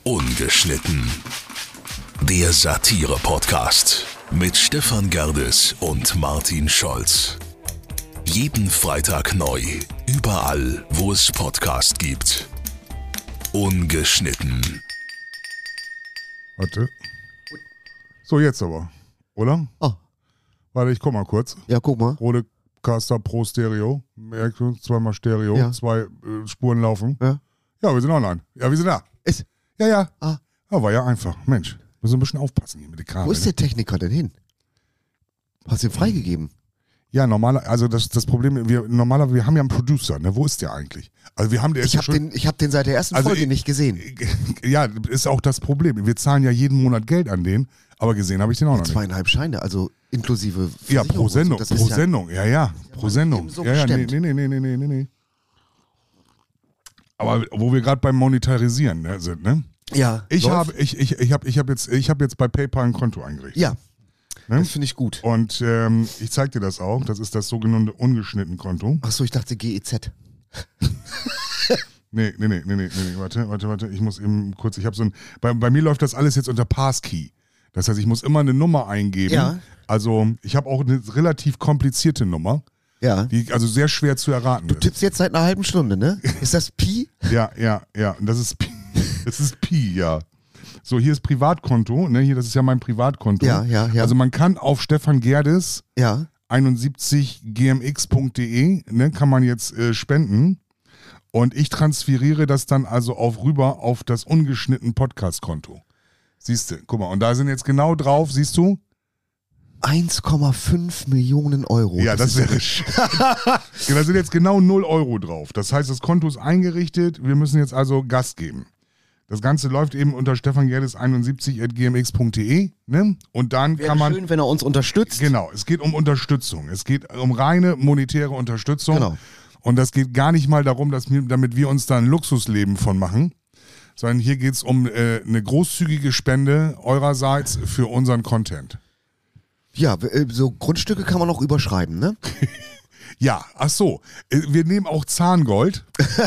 Ungeschnitten. Der Satire-Podcast mit Stefan Gerdes und Martin Scholz. Jeden Freitag neu, überall, wo es Podcast gibt. Ungeschnitten. Warte. So, jetzt aber, oder? Oh. Warte, ich guck mal kurz. Ja, guck mal. Rodecaster Pro Stereo. Merkst du, zweimal Stereo, Ja. zwei Spuren laufen. Ja. Ja, wir sind online. Ja, wir sind da. Ist. Ja, ja. Ah. Ja, war ja einfach. Mensch, müssen ein bisschen aufpassen hier mit den Kabeln. Wo ist der Techniker denn hin? Hast du ihn freigegeben? Ja, also das Problem, wir haben ja einen Producer, ne? Wo ist der eigentlich? Also wir haben der ist Ich ja habe schon, den seit der ersten Folge nicht gesehen. Ja, ist auch das Problem. Wir zahlen ja jeden Monat Geld an den, aber gesehen habe ich den auch noch nicht. 2,5 Scheine, also inklusive Ja, Versicherung pro und so. Sendung, Das pro ist ja- Sendung, ja, pro Sendung. eben so Ja, bestimmt. nee. Aber wo wir gerade beim Monetarisieren sind, ne? Ja, Ich läuft. habe jetzt bei PayPal ein Konto eingerichtet. Ja, Ne? das finde ich gut. Und ich zeig dir das auch. Das ist das sogenannte ungeschnitten Konto. Achso, ich dachte GEZ. Nee. Warte. Ich muss eben kurz. Ich habe bei mir läuft das alles jetzt unter Passkey. Das heißt, ich muss immer eine Nummer eingeben. Ja. Also ich habe auch eine relativ komplizierte Nummer, Ja. die also sehr schwer zu erraten Du ist. tippst jetzt seit einer halben Stunde, ne? Ist das Pi? Ja. Und das ist Pi. Das ist Pi, ja. So, hier ist Privatkonto, ne? Hier, das ist ja mein Privatkonto. Ja. Also man kann auf Stefan Gerdes Ja. 71gmx.de, ne, kann man jetzt spenden. Und ich transferiere das dann also rüber auf das ungeschnitten Podcast-Konto. Siehst du, guck mal, und da sind jetzt genau drauf, siehst du? 1,5 Millionen Euro. Ja, das wäre da sind jetzt genau 0 Euro drauf. Das heißt, das Konto ist eingerichtet, wir müssen jetzt also Gas geben. Das Ganze läuft eben unter stefangerdes71@gmx.de, ne? Und dann Wäre kann man schön, wenn er uns unterstützt. Genau, es geht um Unterstützung. Es geht um reine monetäre Unterstützung. Genau. Und das geht gar nicht mal darum, damit wir uns da ein Luxusleben von machen, sondern hier geht es um eine großzügige Spende eurerseits für unseren Content. Ja, so Grundstücke kann man auch überschreiben, ne? Ja, ach so. Wir nehmen auch Zahngold.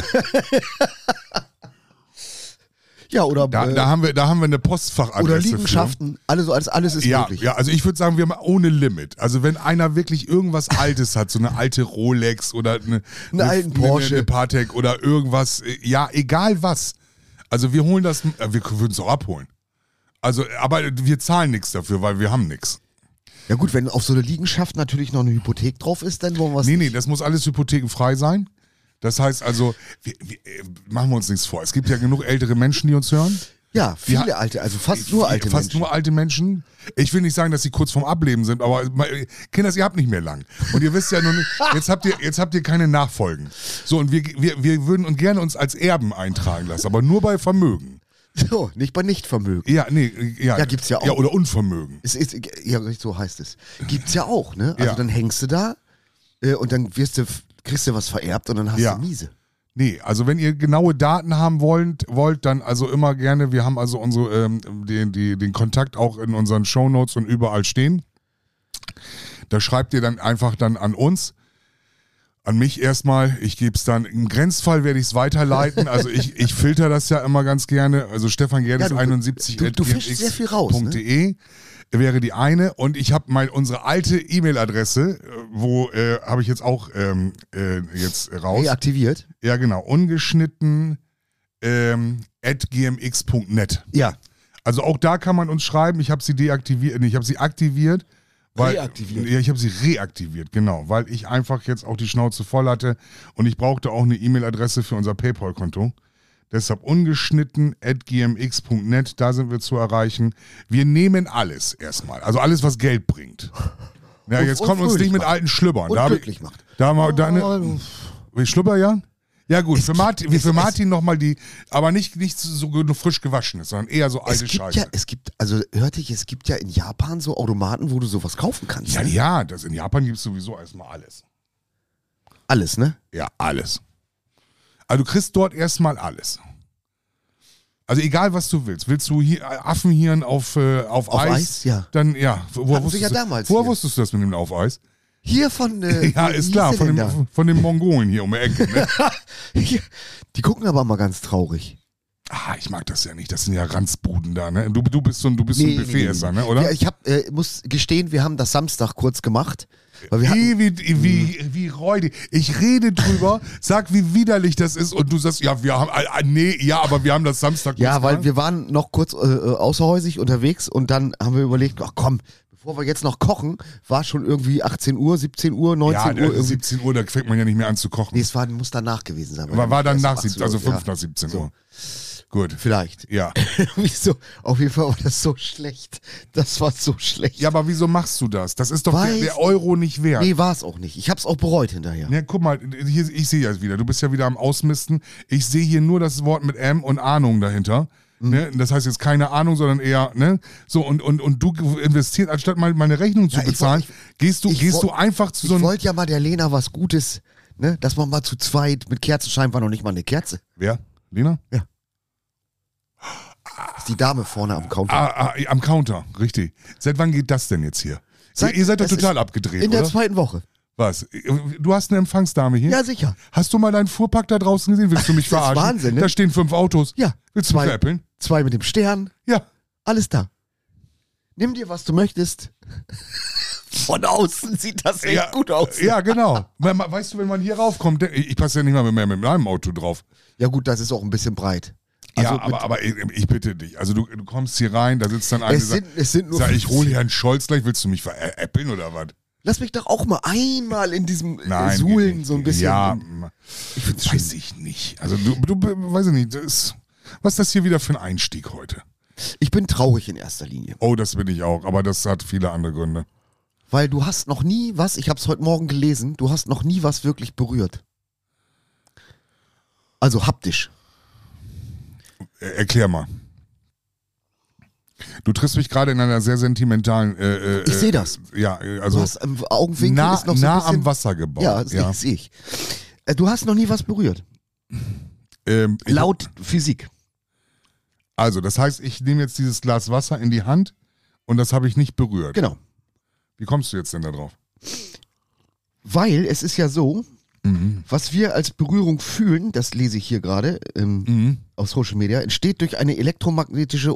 Ja, oder Da haben wir eine Postfachadresse oder für. Liegenschaften, alles ist möglich. Ja, also ich würde sagen, wir haben ohne Limit. Also wenn einer wirklich irgendwas Altes hat, so eine alte Rolex oder eine alten Porsche. eine Patek oder irgendwas, ja, egal was. Also wir holen das, wir würden es auch abholen. Also, aber wir zahlen nichts dafür, weil wir haben nichts. Ja gut, wenn auf so eine Liegenschaft natürlich noch eine Hypothek drauf ist, dann wollen wir es Nee, nicht. das muss alles hypothekenfrei sein. Das heißt also, machen wir uns nichts vor. Es gibt ja genug ältere Menschen, die uns hören. Ja, viele alte, also fast nur alte Fast Menschen. nur alte Menschen. Ich will nicht sagen, dass sie kurz vorm Ableben sind, aber Kinders, ihr habt nicht mehr lang. Und ihr wisst ja nun, jetzt habt ihr keine Nachfolgen. So, und wir würden uns gerne als Erben eintragen lassen, aber nur bei Vermögen. So, nicht bei Nichtvermögen. Ja, Ja, gibt's ja auch. Ja, oder Unvermögen. Ja, so heißt es. Gibt's ja auch, ne? Also Ja. dann hängst du da und dann kriegst du was vererbt und dann hast Ja. du miese. Nee, also wenn ihr genaue Daten haben wollt, dann also immer gerne, wir haben also unsere, den Kontakt auch in unseren Shownotes und überall stehen. Da schreibt ihr dann einfach dann an uns, an mich erstmal, ich gebe es dann, im Grenzfall werde ich es weiterleiten, also ich filter das ja immer ganz gerne, also Stefan Gerdes Ja, 71 du fischst sehr viel raus, ne? Wäre die eine und ich habe unsere alte E-Mail-Adresse, wo habe ich jetzt auch jetzt raus. Reaktiviert? Ja, genau. Ungeschnitten @gmx.net. Ja. Also auch da kann man uns schreiben. Ich habe sie deaktiviert, ich habe sie aktiviert. Reaktiviert. Ja, ich habe sie reaktiviert, genau. Weil ich einfach jetzt auch die Schnauze voll hatte und ich brauchte auch eine E-Mail-Adresse für unser PayPal-Konto. Deshalb ungeschnitten @gmx.net, da sind wir zu erreichen. Wir nehmen alles erstmal. Also alles, was Geld bringt. Ja, Und- jetzt und kommt uns nicht fröhlich mit macht. alten Schlüppern. Und Da hab glücklich macht. Wie Schlüpper, ja? Ja gut, für Martin nochmal aber nicht so frisch gewaschen ist, sondern eher so alte Scheiße. Es gibt ja in Japan so Automaten, wo du sowas kaufen kannst. Ja, ne? ja, in Japan gibt es sowieso erstmal alles. Alles, ne? Ja, alles. Also du kriegst dort erstmal alles. Also egal, was du willst. Willst du hier Affenhirn auf Eis? Ja. Dann, ja. Hatten sie ja damals Woher hier. wusstest du das mit dem auf Eis? Hier von Ja, wie ist hieß klar, der denn da? von den Mongolen hier um die Ecke. Ne? Die gucken aber mal ganz traurig. ich mag das ja nicht. Das sind ja Ranzbuden da, ne? Du bist so ein Buffetesser, ne? Oder? Ja, ich muss gestehen, wir haben das Samstag kurz gemacht. Weil wir hatten, Wie räudig. Ich rede drüber, sag, wie widerlich das ist und du sagst, ja, wir haben, aber wir haben das Samstag kurz ja, weil gemacht. wir waren noch kurz außerhäusig unterwegs und dann haben wir überlegt, ach komm, bevor wir jetzt noch kochen, war schon irgendwie 18 Uhr, 17 Uhr, 19 Uhr. Irgendwie. 17 Uhr, da fängt man ja nicht mehr an zu kochen. Nee, muss danach gewesen sein. Aber war dann erst nach 18 17, also Uhr, 5 nach 17 Uhr. Gut. Vielleicht. Ja. Wieso? Auf jeden Fall war das so schlecht. Das war so schlecht. Ja, aber wieso machst du das? Das ist doch Weiß- der Euro nicht wert. Nee, war es auch nicht. Ich hab's auch bereut hinterher. Ja, guck mal, hier, ich sehe ja wieder, du bist ja wieder am Ausmisten. Ich sehe hier nur das Wort mit M und Ahnung dahinter. Ne? Das heißt jetzt keine Ahnung, sondern eher, ne? So, und du investierst, anstatt mal eine Rechnung zu Ja, ich bezahlen, gehst du einfach zu so Ich einem. wollte ja mal der Lena was Gutes, ne? Dass man mal zu zweit mit Kerzenschein war noch nicht mal eine Kerze. Wer? Lena? Das ist die Dame vorne am Counter. Am Counter, richtig. Seit wann geht das denn jetzt hier? Ihr seid doch Das total ist abgedreht, in der oder? zweiten Woche. Was? Du hast eine Empfangsdame hier? Ja, sicher. Hast du mal deinen Fuhrpark da draußen gesehen? Willst du mich Das ist verarschen? Wahnsinn, ne? Da stehen 5 Autos. Ja. Willst du mich veräppeln? 2 mit dem Stern. Ja. Alles da. Nimm dir, was du möchtest. Von außen sieht das echt gut aus. Ja, genau. Weißt du, wenn man hier raufkommt, ich passe ja nicht mal mehr mit meinem Auto drauf. Ja gut, das ist auch ein bisschen breit. Also ja, aber ich bitte dich. Also du kommst hier rein, da sitzt dann einer, es sind nur sag, ich 50. hole hier einen Scholz gleich, willst du mich veräppeln oder was? Lass mich doch auch mal einmal in diesem Nein, Suhlen so ein bisschen. Ja, Ich find's schön. weiß ich nicht. Also du weiß ich nicht, was ist das hier wieder für ein Einstieg heute? Ich bin traurig in erster Linie. Oh, das bin ich auch, aber das hat viele andere Gründe. Weil du hast noch nie was, ich hab's heute Morgen gelesen, du hast noch nie was wirklich berührt. Also haptisch. Erklär mal. Du triffst mich gerade in einer sehr sentimentalen. Ich sehe das. Ja, Du also hast im Augenwinkel ist noch so ein nah bisschen, am Wasser gebaut. Ja, das sehe ich. Du hast noch nie was berührt. Laut Physik. Also, das heißt, ich nehme jetzt dieses Glas Wasser in die Hand und das habe ich nicht berührt. Genau. Wie kommst du jetzt denn da drauf? Weil es ist ja so, was wir als Berührung fühlen, das lese ich hier gerade auf Social Media, entsteht durch eine elektromagnetische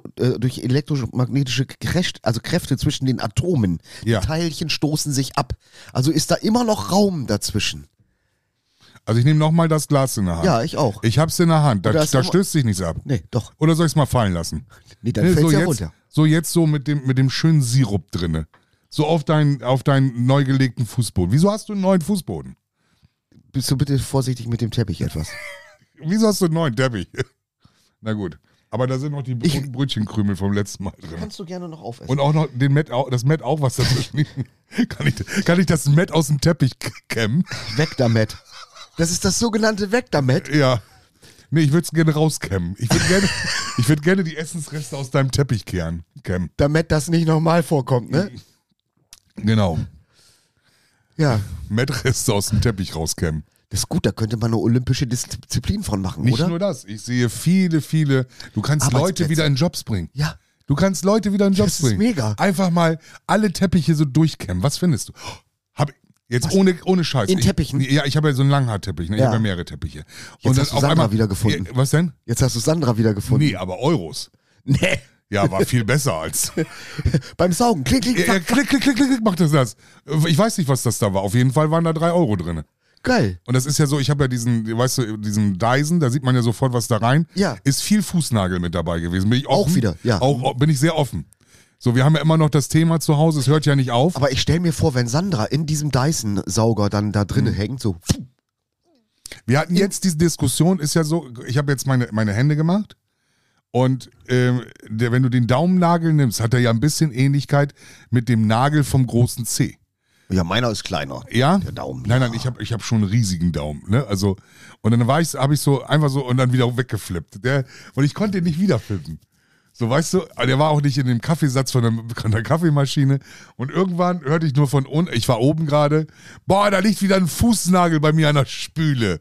Kräfte zwischen den Atomen. Ja. Die Teilchen stoßen sich ab. Also ist da immer noch Raum dazwischen. Also ich nehme nochmal das Glas in der Hand. Ja, ich auch. Ich hab's in der Hand. Da Oder ist stößt sich nichts ab. Nee, doch. Oder soll ich es mal fallen lassen? Nee, dann Nee, fällt's ja jetzt, runter. so jetzt so mit dem schönen Sirup drinne. So auf deinen neu gelegten Fußboden. Wieso hast du einen neuen Fußboden? Bist du bitte vorsichtig mit dem Teppich etwas? Wieso hast du einen neuen Teppich? Na gut. Aber da sind noch die Brötchenkrümel vom letzten Mal drin. Kannst du gerne noch aufessen. Und auch noch das Mett auch, was dazwischen liegt. Kann ich das Mett aus dem Teppich kämmen? Weg damit. Das ist das sogenannte Weg damit. Ja. Nee, ich würde es gerne rauskämmen. Ich würde gerne die Essensreste aus deinem Teppich kämmen. Damit das nicht nochmal vorkommt, ne? Genau. Ja. Mettreste aus dem Teppich rauskämmen. Das ist gut, da könnte man eine olympische Disziplin von machen, Nicht oder? nur das. Ich sehe viele. Du kannst Leute Arbeitsplätze. wieder in Jobs bringen. Ja. Du kannst Leute wieder in Jobs Das ist bringen. mega. Einfach mal alle Teppiche so durchkämmen. Was findest du? Jetzt ohne Scheiß. In Teppichen? Ich habe ja so einen Langhaarteppich. Ne? Ich Ja. habe ja mehrere Teppiche. Jetzt hast du Sandra wiedergefunden. Was denn? Jetzt hast du Sandra wieder gefunden. Nee, aber Euros. Nee. Ja, war viel besser als. Beim Saugen. Klick, klick, Ja, klack. klick, macht das. Ich weiß nicht, was das da war. Auf jeden Fall waren da 3 Euro drin. Geil. Und das ist ja so, ich habe ja diesen Dyson, da sieht man ja sofort, was da rein. Ja. Ist viel Fußnagel mit dabei gewesen. Bin ich offen? Auch wieder, ja. Bin ich sehr offen. So, wir haben ja immer noch das Thema zu Hause, es hört ja nicht auf. Aber ich stelle mir vor, wenn Sandra in diesem Dyson-Sauger dann da drinnen hängt, so. Wir hatten jetzt diese Diskussion, ist ja so, ich habe jetzt meine Hände gemacht und wenn du den Daumennagel nimmst, hat er ja ein bisschen Ähnlichkeit mit dem Nagel vom großen C. Ja, meiner ist kleiner. Ja? Der Daumen. Nein, ich hab schon einen riesigen Daumen. Ne? Also, und dann habe ich so einfach so und dann wieder weggeflippt. Und ich konnte ihn nicht wiederfinden. So, weißt du, der war auch nicht in dem Kaffeesatz von der Kaffeemaschine. Und irgendwann hörte ich nur von unten, ich war oben gerade, boah, da liegt wieder ein Fußnagel bei mir an der Spüle.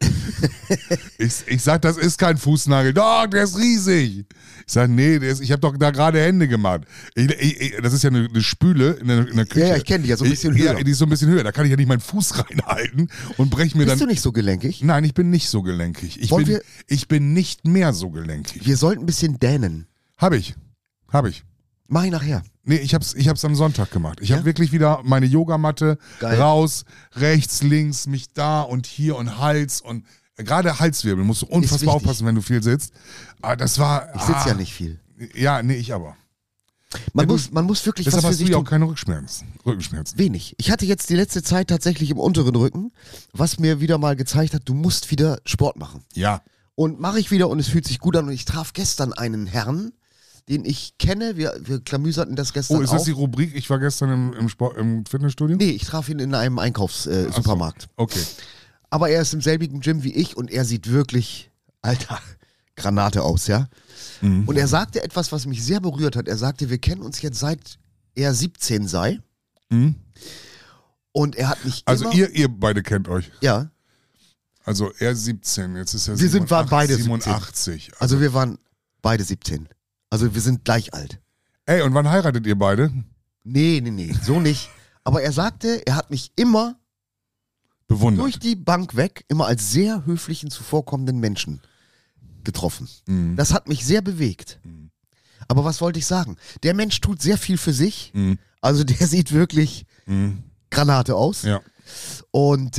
ich sag, das ist kein Fußnagel. Doch, der ist riesig. Ich sag, nee, ich habe doch da gerade Hände gemacht. Das ist ja eine Spüle in der Küche. Ja, ich kenne die ja so ein bisschen höher. Ja, die ist so ein bisschen höher. Da kann ich ja nicht meinen Fuß reinhalten und brech mir dann... Bist du nicht so gelenkig? Nein, ich bin nicht so gelenkig. Ich bin nicht mehr so gelenkig. Wir sollten ein bisschen dänen. Hab ich. Mach ich nachher. Nee, ich hab's am Sonntag gemacht. Ich habe wirklich wieder meine Yogamatte Geil. raus, rechts, links, mich da und hier und Hals und gerade Halswirbel musst du unfassbar aufpassen, wenn du viel sitzt. Aber das war... Ich sitze ja nicht viel. Ja, nee, ich aber. Man muss wirklich Deshalb was für hast du sich ja auch tun. keine Rückenschmerzen. Wenig. Ich hatte jetzt die letzte Zeit tatsächlich im unteren Rücken, was mir wieder mal gezeigt hat, du musst wieder Sport machen. Ja. Und mache ich wieder und es fühlt sich gut an. Und ich traf gestern einen Herrn, den ich kenne. Wir klamüserten das gestern Oh, ist das auf. die Rubrik? Ich war gestern im Fitnessstudio? Nee, ich traf ihn in einem Einkaufssupermarkt. Okay. Aber er ist im selbigen Gym wie ich und er sieht wirklich, Alter, Granate aus, ja. Mhm. Und er sagte etwas, was mich sehr berührt hat. Er sagte, wir kennen uns jetzt seit er 17 sei. Mhm. Und er hat mich Also immer... ihr beide kennt euch. Ja, Also er 17, jetzt ist er waren beide 87. also wir waren beide 17. Also wir sind gleich alt. Ey, und wann heiratet ihr beide? Nee, so nicht. Aber er sagte, er hat mich immer Bewundert. durch die Bank weg, immer als sehr höflichen, zuvorkommenden Menschen getroffen. Mhm. Das hat mich sehr bewegt. Aber was wollte ich sagen? Der Mensch tut sehr viel für sich. Mhm. Also der sieht wirklich Mhm. Granate aus. Ja. Und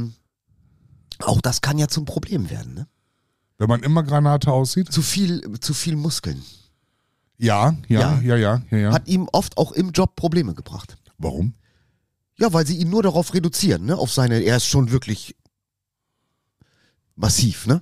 auch das kann ja zum Problem werden. Ne? Wenn man immer Granate aussieht? Zu viel Muskeln. Ja. Hat ihm oft auch im Job Probleme gebracht. Warum? Ja, weil sie ihn nur darauf reduzieren, ne? Auf seine, er ist schon wirklich massiv, ne?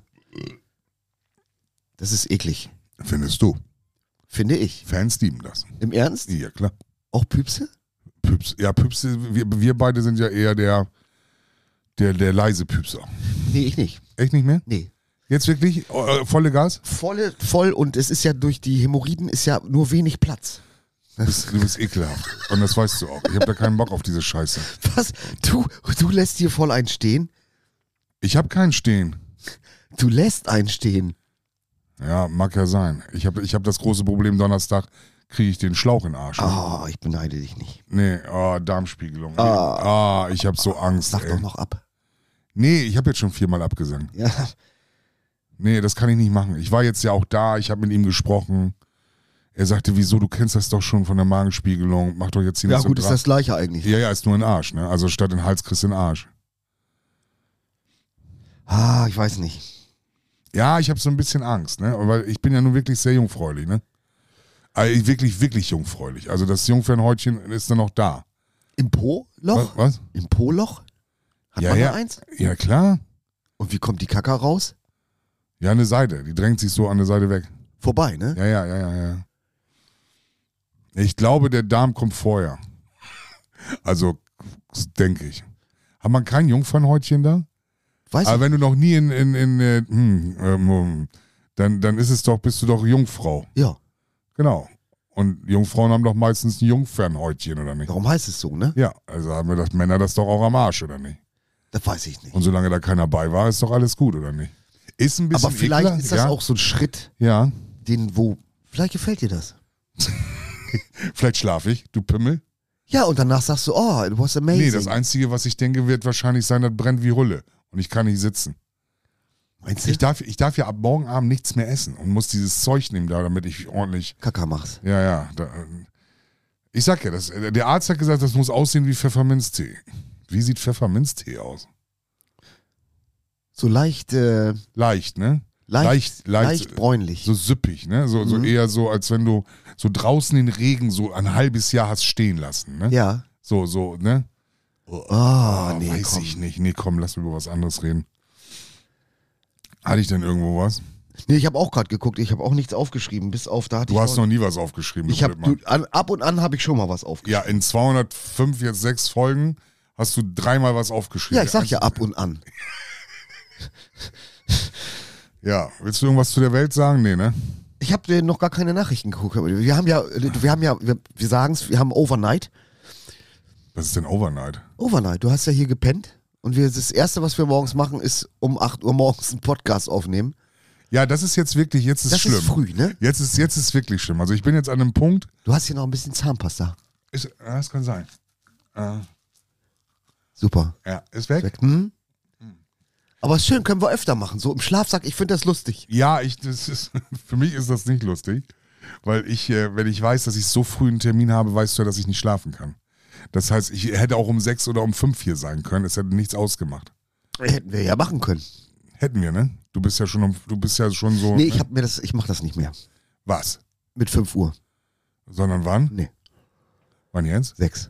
Das ist eklig, Findest du? finde ich. Fans lieben das. Im Ernst? Ja, klar. Auch Püpse? Püpse, wir beide sind ja eher der leise Püpser. Nee, ich nicht. Echt nicht mehr? Nee. Jetzt wirklich? Volle Gas? Voll und es ist ja durch die Hämorrhoiden ist ja nur wenig Platz. Du bist ekelhaft. Und das weißt du auch. Ich habe da keinen Bock auf diese Scheiße. Was? Du lässt hier voll einstehen? Ich habe keinen Stehen. Du lässt einstehen. Ja, mag ja sein. Ich hab das große Problem, Donnerstag kriege ich den Schlauch in den Arsch. Oh, ich beneide dich nicht. Nee, Darmspiegelung. Ich habe so Angst. Sag ey. doch noch ab. Nee, ich habe jetzt schon 4-mal abgesagt. Ja. Nee, das kann ich nicht machen. Ich war jetzt ja auch da, ich habe mit ihm gesprochen. Er sagte, wieso, du kennst das doch schon von der Magenspiegelung, mach doch jetzt hier Ja nicht so gut, ist das gleiche eigentlich. Ja, ist nur ein Arsch, ne? Also statt den Hals kriegst du den Arsch. Ich weiß nicht. Ja, ich habe so ein bisschen Angst, ne? Weil ich bin ja nun wirklich sehr jungfräulich, ne? Also wirklich, wirklich jungfräulich. Also das Jungfernhäutchen ist dann noch da. Im Po-Loch? Was? Im Po-Loch? Hat man da eins? Ja, klar. Und wie kommt die Kacke raus? Ja, eine Seite. Die drängt sich so an der Seite weg. Vorbei, ne? Ja. Ich glaube, der Darm kommt vorher. Also, denke ich. Hat man kein Jungfernhäutchen da? Weiß Aber ich. wenn du noch nie dann ist es doch, bist du doch Jungfrau. Ja. Genau. Und Jungfrauen haben doch meistens ein Jungfernhäutchen, oder nicht? Warum heißt es so, ne? Ja, also haben wir das Männer das doch auch am Arsch, oder nicht? Das weiß ich nicht. Und solange da keiner bei war, ist doch alles gut, oder nicht? Ist ein bisschen Aber vielleicht ekelhaft, ist das ja? auch so ein Schritt, Ja. vielleicht gefällt dir das. Vielleicht schlafe ich, du Pimmel. Ja, und danach sagst du, oh, it was amazing. Nee, das Einzige, was ich denke, wird wahrscheinlich sein, das brennt wie Hulle. Und ich kann nicht sitzen. Meinst du? Ich darf ja ab morgen Abend nichts mehr essen und muss dieses Zeug nehmen da, damit ich ordentlich. Kaka machst. Ja. Ich sag ja, der Arzt hat gesagt, das muss aussehen wie Pfefferminztee. Wie sieht Pfefferminztee aus? So leicht, Leicht, ne? leicht Leicht bräunlich. so süppig, ne? So eher so, als wenn du so draußen den Regen so ein halbes Jahr hast stehen lassen, ne? Ja. So, ne? Nee, weiß komm. ich nicht. Nee, komm, lass über was anderes reden. Hatte ich denn irgendwo was? Nee, ich habe auch gerade geguckt, ich habe auch nichts aufgeschrieben, bis auf da hatte Du ich hast noch nie was aufgeschrieben. ich du habe Blödmann. ab und an habe ich schon mal was aufgeschrieben. Ja, in 205, jetzt 6 Folgen, hast du 3-mal was aufgeschrieben. Ja, ich sag ja ab und an. Ja, willst du irgendwas zu der Welt sagen? Nee, ne? Ich habe noch gar keine Nachrichten geguckt. Wir sagen es, wir haben Overnight. Was ist denn Overnight? Overnight, du hast ja hier gepennt. Und das Erste, was wir morgens machen, ist um 8 Uhr morgens einen Podcast aufnehmen. Ja, das ist jetzt wirklich, jetzt ist schlimm. Das ist früh, ne? Jetzt ist wirklich schlimm. Also ich bin jetzt an einem Punkt. Du hast hier noch ein bisschen Zahnpasta. Das kann sein. Super. Ja, ist weg. Aber ist schön, können wir öfter machen. So im Schlafsack, ich finde das lustig. Ja, für mich ist das nicht lustig. Weil wenn ich weiß, dass ich so früh einen Termin habe, weißt du ja, dass ich nicht schlafen kann. Das heißt, ich hätte auch um 6 oder um 5 hier sein können. Es hätte nichts ausgemacht. Hätten wir ja machen können. Hätten wir, ne? Du bist ja schon so. Nee, ne? ich mach das nicht mehr. Was? Mit 5 Uhr. Sondern wann? Nee. Wann jetzt? 6.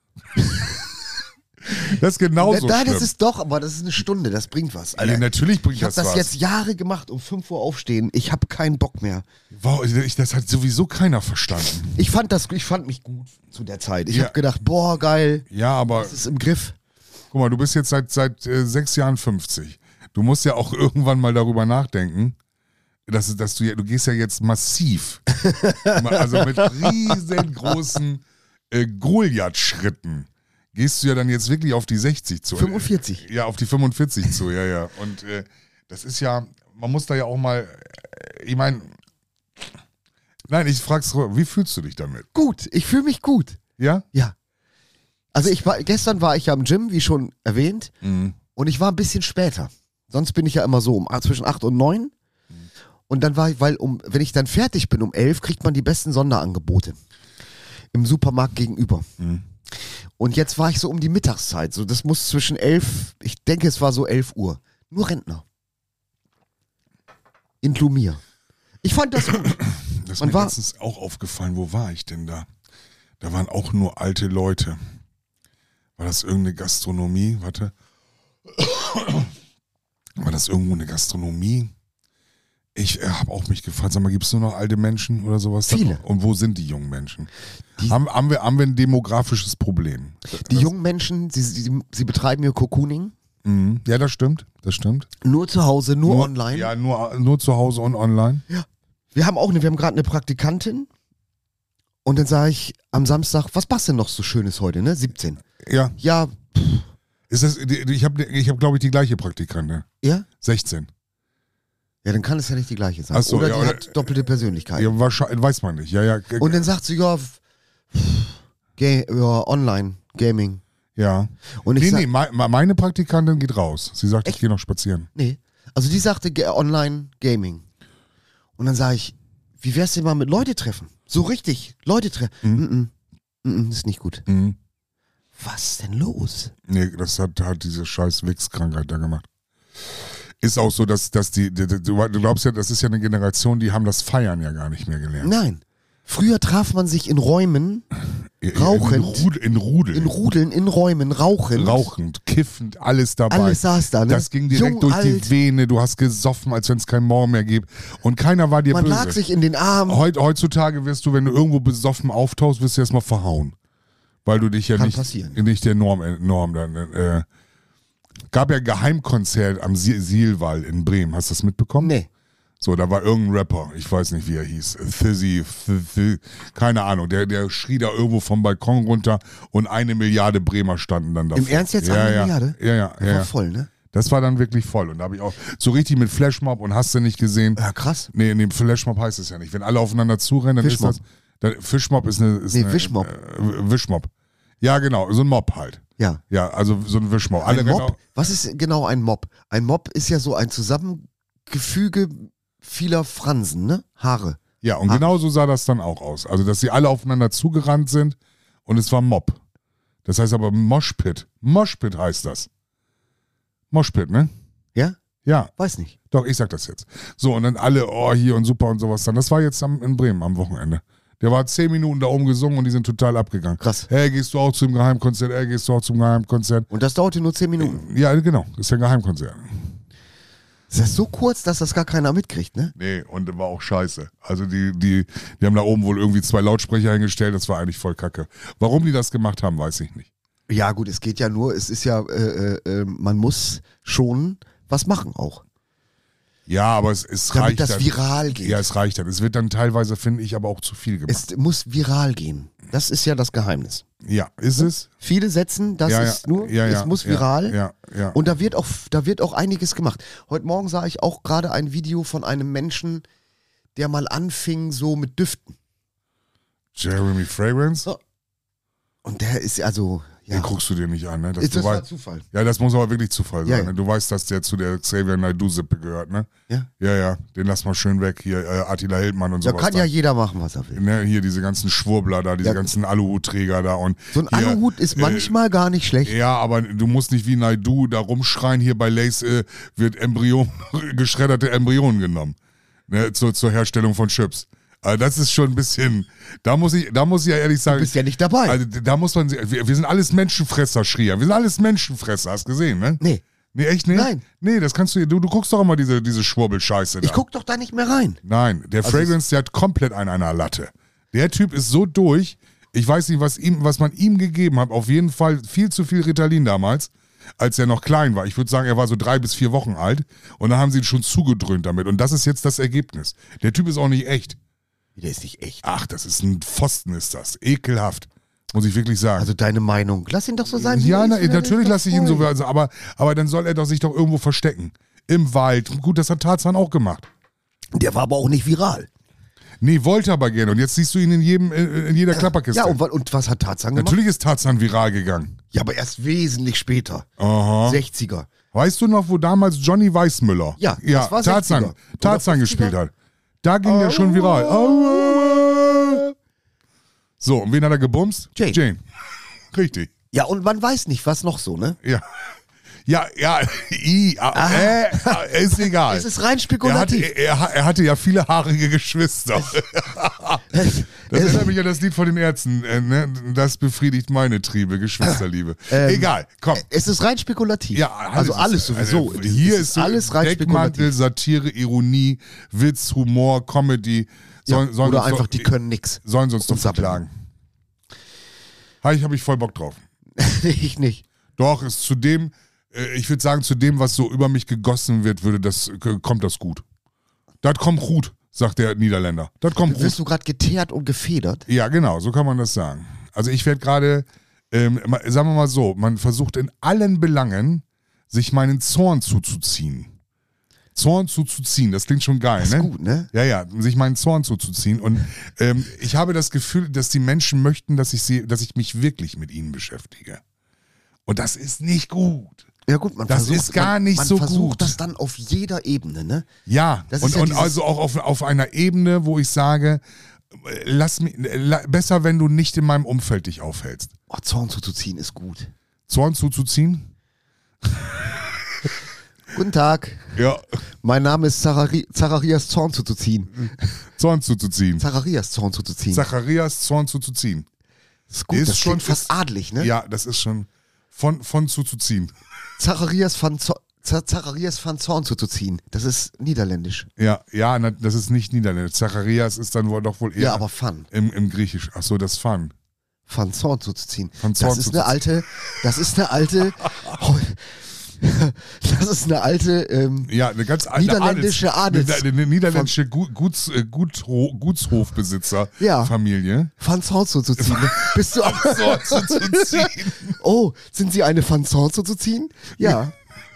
Das ist genauso Nein, schlimm. das ist doch, aber das ist eine Stunde, das bringt was. Alter. Ja, natürlich bringt Ich habe das was. jetzt Jahre gemacht, um 5 Uhr aufstehen. Ich habe keinen Bock mehr. Wow, das hat sowieso keiner verstanden. Ich fand mich gut zu der Zeit. Ich Ja. habe gedacht, boah, geil, Ja, aber das ist im Griff. guck mal, du bist jetzt seit 6 Jahren 50. Du musst ja auch irgendwann mal darüber nachdenken, dass du gehst ja jetzt massiv, also mit riesengroßen Goliath-Schritten, gehst du ja dann jetzt wirklich auf die 60 zu. 45. Ja, auf die 45 zu, ja. Und das ist ja, man muss da ja auch mal, ich meine, nein, ich frag's, wie fühlst du dich damit? Gut, ich fühle mich gut. Ja? Ja. Also gestern war ich ja im Gym, wie schon erwähnt, und ich war ein bisschen später. Sonst bin ich ja immer so zwischen 8 und 9. Und dann war ich, wenn ich dann fertig bin um 11, kriegt man die besten Sonderangebote. Im Supermarkt gegenüber. Und jetzt war ich so um die Mittagszeit. So, das muss zwischen 11, ich denke es war so 11 Uhr. Nur Rentner. In Lumir. Ich fand das gut. Das ist mir letztens auch aufgefallen. Wo war ich denn da? Da waren auch nur alte Leute. War das irgendeine Gastronomie? Warte. War das irgendwo eine Gastronomie? Ich habe auch mich gefragt, sag mal, gibt es nur noch alte Menschen oder sowas? Viele. Und wo sind die jungen Menschen? Haben wir ein demografisches Problem? Die jungen Menschen, sie betreiben ihr Cocooning. Ja, das stimmt. Nur zu Hause, nur online. Ja, nur zu Hause und online. Ja. Wir haben gerade eine Praktikantin. Und dann sage ich am Samstag, was machst du denn noch so Schönes heute, ne? 17. Ja. Ja. Ich hab, glaube ich, die gleiche Praktikantin. Ja? 16. Ja, dann kann es ja nicht die gleiche sein. Ach so, oder ja, die oder- hat doppelte Persönlichkeit. Ja, wahrscheinlich, weiß man nicht. Ja. Und dann sagt sie, ja, online, Gaming. Ja. Und ich Nee, meine Praktikantin geht raus. Sie sagt, ich gehe noch spazieren. Nee, also die sagte online, Gaming. Und dann sage ich, wie wär's denn mal mit Leute treffen? So richtig, Leute treffen. Ist nicht gut. Was denn los? Nee, das hat diese scheiß Wix-Krankheit da gemacht. Ist auch so, dass du glaubst ja, das ist ja eine Generation, die haben das Feiern ja gar nicht mehr gelernt. Nein. Früher traf man sich in Räumen, rauchend. In Rudeln. in Rudeln, in Räumen, rauchend. Rauchend, kiffend, alles dabei. Alles saß da, ne? Das ging direkt Jung, durch alt. die Vene, du hast gesoffen, als wenn es keinen Morgen mehr gibt. Und keiner war dir Man böse. lag sich in den Armen. Heutzutage wirst du, wenn du irgendwo besoffen auftauchst, wirst du erstmal verhauen. Weil du dich ja Kann nicht, passieren. nicht der Norm dann. Gab ja ein Geheimkonzert am Sielwall in Bremen. Hast du das mitbekommen? Nee. So, da war irgendein Rapper, ich weiß nicht, wie er hieß, Fizzy, keine Ahnung, der schrie da irgendwo vom Balkon runter und 1 Milliarde Bremer standen dann davor. Im Ernst jetzt Ja, 1 ja. Milliarde? Ja. War voll, ne? Das war dann wirklich voll und da habe ich auch so richtig mit Flashmob und hast du nicht gesehen. Ja, krass. Nee, Flashmob heißt es ja nicht. Wenn alle aufeinander zurennen, dann Fischmob. ist das. Fischmob ist eine. Wischmob. Wischmob. Ja, genau, so ein Mob halt. Ja. Ja, also so ein Wischmob. Alle Ein rennen Mob? auch- Was ist genau ein Mob? Ein Mob ist ja so ein Zusammengefüge vieler Fransen, ne? Haare. Ja, und genau so sah das dann auch aus. Also, dass sie alle aufeinander zugerannt sind und es war Mob. Das heißt aber Moshpit. Moshpit heißt das. Moshpit, ne? Ja? Ja, Weiß nicht. doch, ich sag das jetzt. So, und dann alle, oh, hier und super und sowas dann. Das war jetzt in Bremen am Wochenende. Der war 10 Minuten da oben gesungen und die sind total abgegangen. Krass. Hey, gehst du auch zum Geheimkonzert? Hey, gehst du auch zum Geheimkonzert? Und das dauerte nur 10 Minuten. Ja, genau, das ist ja ein Geheimkonzert. Ist das so kurz, dass das gar keiner mitkriegt, ne? Nee, und war auch scheiße. Also die haben da oben wohl irgendwie 2 Lautsprecher hingestellt, das war eigentlich voll kacke. Warum die das gemacht haben, weiß ich nicht. Ja, gut, es geht ja nur, es ist ja, man muss schon was machen auch. Ja, aber es damit reicht das dann. viral geht. Ja, es reicht dann. Es wird dann teilweise, finde ich, aber auch zu viel gemacht. Es muss viral gehen. Das ist ja das Geheimnis. Ja, ist es? Viele setzen, das Ja, ist nur, ja, es muss viral. Ja. Und da wird auch einiges gemacht. Heute Morgen sah ich auch gerade ein Video von einem Menschen, der mal anfing so mit Düften. Jeremy Fragrance? So. Und der ist also, ja. Den guckst du dir nicht an, ne? Das war Zufall. Ja, das muss aber wirklich Zufall sein. Ja, ja. Ne? Du weißt, dass der zu der Xavier Naidoo-Sippe gehört, ne? Ja. Ja, den lass mal schön weg. Hier, Attila Hildmann und Da sowas. kann ja jeder machen, was er will. Ne, hier diese ganzen Schwurbler da, diese ganzen Aluhutträger da. Und So ein hier, Aluhut ist manchmal gar nicht schlecht. Ja, aber du musst nicht wie Naidoo da rumschreien, hier bei Lace wird geschredderte Embryonen genommen. Ne, zur Herstellung von Chips. Also das ist schon ein bisschen, da muss ich ja ehrlich sagen. Du bist ja nicht dabei. Also da muss man, wir sind alles Menschenfresser, Schrier. Wir sind alles Menschenfresser, hast du gesehen, ne? Nee. Nee, echt nicht? Nein. Nee, das kannst du guckst doch immer diese Schwurbelscheiße da. Ich guck doch da nicht mehr rein. Nein, der Fragrance, der hat komplett einen an der Latte. Der Typ ist so durch, ich weiß nicht, was man ihm gegeben hat, auf jeden Fall viel zu viel Ritalin damals, als er noch klein war. Ich würde sagen, er war so 3 bis 4 Wochen alt und dann haben sie ihn schon zugedröhnt damit und das ist jetzt das Ergebnis. Der Typ ist auch nicht echt. Der ist nicht echt. Ach, das ist ein Pfosten, ist das. Ekelhaft. Muss ich wirklich sagen. Also deine Meinung. Lass ihn doch so sein. wie Ja, er ist, natürlich lasse ich ihn so, voll. also, aber dann soll er sich doch irgendwo verstecken. Im Wald. Gut, das hat Tarzan auch gemacht. Der war aber auch nicht viral. Nee, wollte aber gerne. Und jetzt siehst du ihn in jeder Klapperkiste. Ja, und was hat Tarzan gemacht? Natürlich ist Tarzan viral gegangen. Ja, aber erst wesentlich später. Aha. 60er. Weißt du noch, wo damals Johnny Weissmüller Ja, das war 60er. Tarzan Oder 50er? gespielt hat? Da ging der schon viral. Aua. So, und wen hat er gebumst? Jane. Richtig. Ja, und man weiß nicht, was noch so, ne? Ja. Ja, ist egal. Es ist rein spekulativ. Er hatte ja viele haarige Geschwister. Das erinnert mich an das Lied von den Ärzten. Ne? Das befriedigt meine Triebe, Geschwisterliebe. Egal, komm. Es ist rein spekulativ. Ja, also alles sowieso. Hier Es ist so alles rein Deckmantel, spekulativ. Satire, Ironie, Witz, Humor, Comedy. Ja, Sollen oder uns einfach, doch- die können nix. Sollen sie uns doch Und sabbeln. verklagen. Hab ich voll Bock drauf. Ich nicht. Doch, ist zu dem, ich würde sagen, zu dem, was so über mich gegossen wird, kommt das gut. Das kommt gut, sagt der Niederländer. Das kommt gut. Wirst du gerade geteert und gefedert? Ja, genau, so kann man das sagen. Also ich werde gerade, sagen wir mal so, man versucht in allen Belangen, sich meinen Zorn zuzuziehen. Zorn zuzuziehen, das klingt schon geil, Das ist ne? gut, ne? Ja, sich meinen Zorn zuzuziehen. Und ich habe das Gefühl, dass die Menschen möchten, dass ich mich wirklich mit ihnen beschäftige. Und das ist nicht gut. Ja gut, man Das versucht, ist gar nicht man so versucht gut. das dann auf jeder Ebene, ne? Ja, Das und, ist ja und dieses- also auch auf einer Ebene, wo ich sage, besser, wenn du nicht in meinem Umfeld dich aufhältst. Oh, Zorn zuzuziehen ist gut. Zorn zuzuziehen? Guten Tag. Ja, Mein Name ist Zacharias Zorn zuzuziehen. Zorn zuzuziehen. Zacharias Zorn zuzuziehen. Zacharias Zorn zuzuziehen. ist gut, ist das schon klingt fast ist- adlig, ne? Ja, das ist schon von zuzuziehen. Zacharias van Zorn zuzuziehen. Das ist niederländisch. Ja, das ist nicht Niederländisch. Zacharias ist dann wohl doch wohl eher Ja, aber Van. im Griechisch. Ach so, das Van. Van Zorn zuzuziehen. Van Zorn Das ist eine alte, das ist eine alte Ja, eine ganz alte Niederländische eine niederländische Gutshofbesitzer-Familie. Van Zorn zuzuziehen. Ne? Bist du auch Zorn zuzuziehen. Oh, sind Sie eine Van Zorn zuzuziehen? Ja.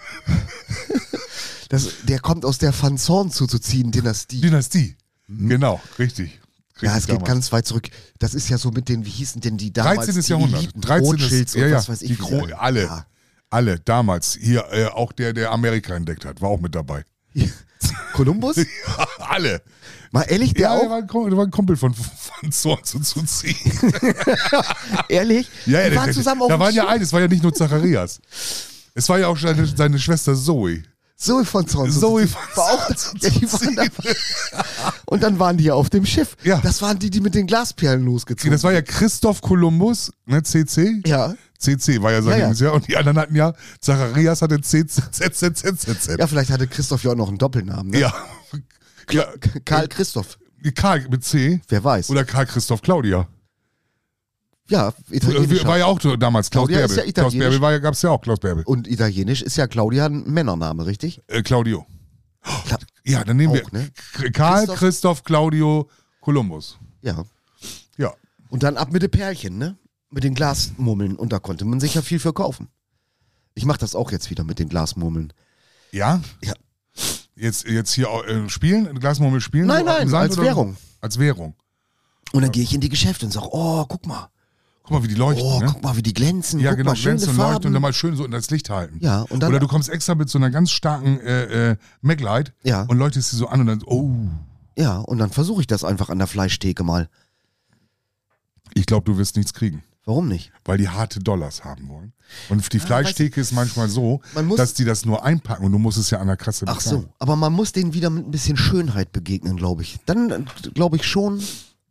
Der kommt aus der Van Zorn zuzuziehen Dynastie. Dynastie. Genau, richtig. Ja, es geht damals. ganz weit zurück. Das ist ja so mit den, wie hießen denn die damals? 13. die Jahrhundert. Eliten, 13. Rothschilds und ja, was weiß ich. die wie sie alle. Ja. Alle, damals. Hier, auch der Amerika entdeckt hat, war auch mit dabei. Kolumbus? Alle. Mal ehrlich, der Ja, auch? der war ein Kumpel von Zorn zuzuziehen. Ehrlich? Ja, Die waren zusammen auf da dem waren ja Schiff. alle, es war ja nicht nur Zacharias. Es war ja auch seine Schwester Zoe. Zoe von Zorn Zoe zuzuziehen. von War auch, ja, die waren da, und dann waren die ja auf dem Schiff. Ja. Das waren die mit den Glasperlen losgezogen. Das war ja Christoph Kolumbus, ne, CC. Ja. CC war ja sein Ja, ja. Lebensjahr. Und die anderen hatten ja, Zacharias hatte ZZZZZ. Ja, vielleicht hatte Christoph ja auch noch einen Doppelnamen. Ne? Ja. Ja. Karl Christoph. Karl mit C. Wer weiß. Oder Karl Christoph Claudia. Ja, italienisch. War ja auch damals Klaus Claudia ist Bärbel. ja Klaus italienisch. Bärbel gab es ja auch, Klaus Bärbel. Und italienisch ist ja Claudia ein Männername, richtig? Claudio. Ja, dann nehmen Auch, wir ne? Karl, Christoph, Claudio, Kolumbus. Ja. Ja. Und dann ab mit den Perlchen, ne? Mit den Glasmurmeln. Und da konnte man sich ja viel für kaufen. Ich mache das auch jetzt wieder mit den Glasmurmeln. Ja? Ja. Jetzt hier spielen, Glasmurmel spielen? Nein, so im Sand als oder? Währung. Als Währung. Und dann gehe ich in die Geschäfte und sage, oh, guck mal. Guck mal, wie die leuchten, Oh, ne? guck mal, wie die glänzen. Ja, guck genau, mal, schöne glänzen und leuchten und Farben. dann mal schön so in das Licht halten. Ja, und dann, Oder du kommst extra mit so einer ganz starken Maglite Ja. und leuchtest sie so an und dann, oh. ja, und dann versuche ich das einfach an der Fleischtheke mal. Ich glaube, du wirst nichts kriegen. Warum nicht? Weil die harte Dollars haben wollen. Und die Fleischtheke ist manchmal so, Man muss- dass die das nur einpacken und du musst es ja an der Kasse bezahlen. Ach so, aber man muss denen wieder mit ein bisschen Schönheit begegnen, glaube ich. Dann glaube ich schon.